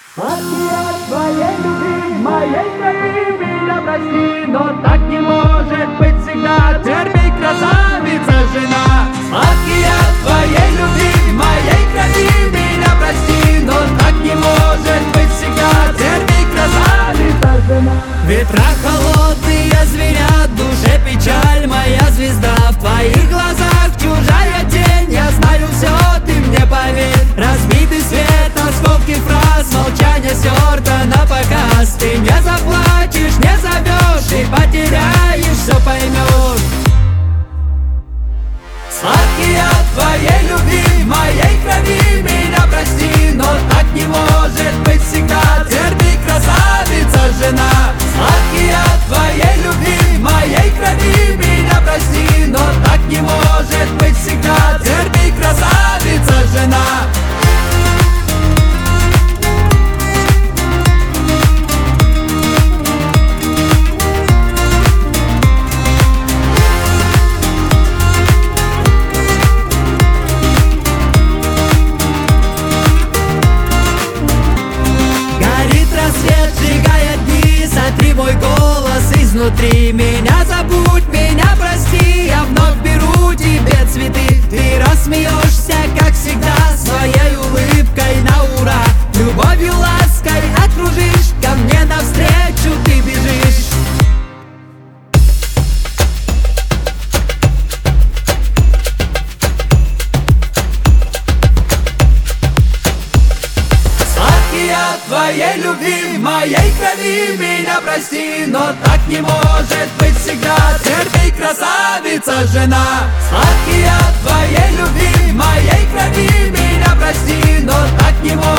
Сладкий от твоей любви, моей крови, меня прости, но так не может быть всегда. Терпи, красавица, жена. Сладкий от твоей любви, моей крови, меня прости, но так не может быть всегда. Терпи, красавица, жена. Ветра холодные звенят, в душе печаль, моя звезда. В твоих глазах чужая тень, я знаю все, ты мне поверь. Разбитый свет, осколки фраз, молчание стерто на показ. Ты не заплачешь, не зовешь и потеряешь, все поймешь. Сладкий от твоей любви, моей крови, меня прости, но так не может быть всегда. Терпи, красавица, жена. Сладкий от твоей любви, моей крови, меня прости, но так не может быть всегда. Терпи, красавица, жена. Сотри мой голос изнутри. Меня забудь, меня прости. Я вновь беру тебе цветы. Ты рассмеешься, как всегда, своей улыбкой на ура. Любовью, лаской окружишь, ко мне навстречу ты бежишь. Сладкий от твоей любви, моей крови, меня прости, но так не может быть всегда. Терпи, красавица, жена. Сладкий от твоей любви, моей крови, меня прости, но так не может